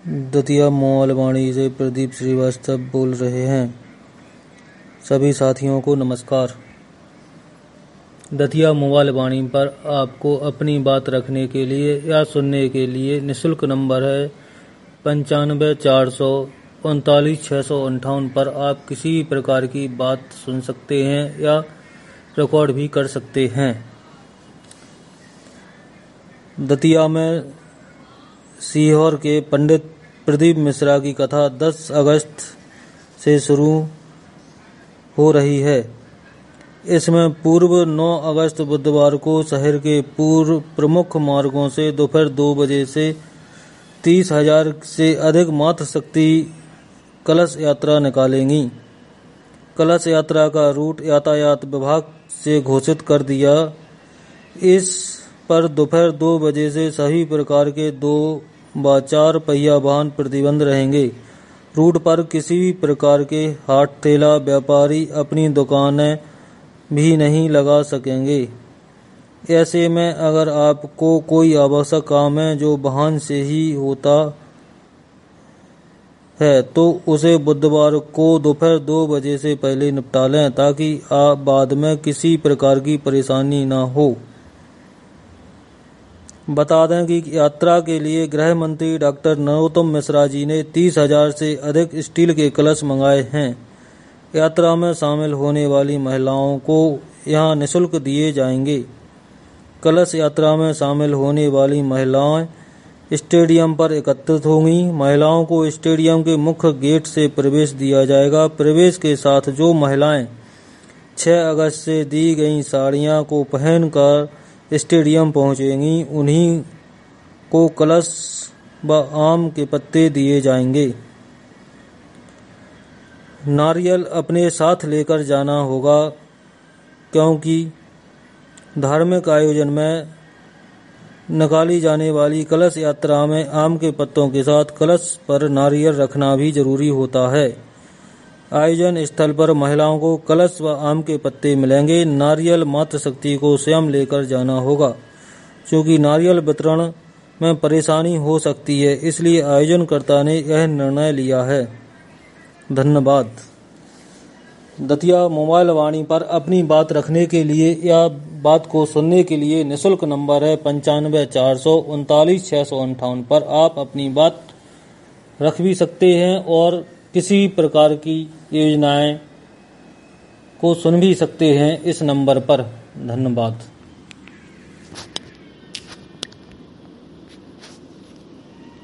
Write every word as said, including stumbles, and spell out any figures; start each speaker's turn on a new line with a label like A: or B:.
A: Datia mobile वाणी से प्रदीप श्रीवास्तव बोल रहे हैं। सभी साथियों को नमस्कार। दतिया मोबाइल वाणी पर आपको अपनी बात रखने के लिए या सुनने के लिए निःशुल्क नंबर है पंचानवे चार सौ उनतालीस छः सौ अंठावन पर आप किसी भी प्रकार की बात सुन सकते हैं या रिकॉर्ड भी कर सकते हैं। दतिया में सीहोर के पंडित प्रदीप मिश्रा की कथा दस अगस्त से शुरू हो रही है। इसमें पूर्व नौ अगस्त बुधवार को शहर के पूर्व प्रमुख मार्गों से दोपहर दो बजे से तीस हजार से अधिक मातृशक्ति कलश यात्रा निकालेंगी। कलश यात्रा का रूट यातायात विभाग से घोषित कर दिया। इस पर दोपहर दो बजे से सभी प्रकार के दो व चार पहिया वाहन प्रतिबंध रहेंगे। रूट पर किसी भी प्रकार के हाट ठेला व्यापारी अपनी दुकानें भी नहीं लगा सकेंगे। ऐसे में अगर आपको कोई आवश्यक काम है जो वाहन से ही होता है तो उसे बुधवार को दोपहर दो बजे से पहले निपटा लें ताकि आप बाद में किसी प्रकार की परेशानी न हो। बता दें कि यात्रा के लिए गृह मंत्री डॉक्टर नरोत्तम मिश्रा जी ने तीस हजार से अधिक स्टील के कलश मंगाए हैं। यात्रा में शामिल होने वाली महिलाओं को यहां निःशुल्क दिए जाएंगे। कलश यात्रा में शामिल होने वाली महिलाएं स्टेडियम पर एकत्रित होंगी। महिलाओं को स्टेडियम के मुख्य गेट से प्रवेश दिया जाएगा। प्रवेश के साथ जो महिलाएं छह अगस्त से दी गई साड़ियां को पहनकर स्टेडियम पहुंचेंगी उन्हीं को कलश व आम के पत्ते दिए जाएंगे। नारियल अपने साथ लेकर जाना होगा क्योंकि धार्मिक आयोजन में निकाली जाने वाली कलश यात्रा में आम के पत्तों के साथ कलश पर नारियल रखना भी जरूरी होता है। आयोजन स्थल पर महिलाओं को कलश व आम के पत्ते मिलेंगे। नारियल मातृशक्ति को स्वयं लेकर जाना होगा क्योंकि नारियल वितरण में परेशानी हो सकती है, इसलिए आयोजनकर्ता ने यह निर्णय लिया है। धन्यवाद। दतिया मोबाइल वाणी पर अपनी बात रखने के लिए या बात को सुनने के लिए निःशुल्क नंबर है पंचानवे चार सौ उनतालीस छः सौ अंठावन पर आप अपनी बात रख भी सकते हैं और किसी प्रकार की योजनाएं को सुन भी सकते हैं इस नंबर पर। धन्यवाद।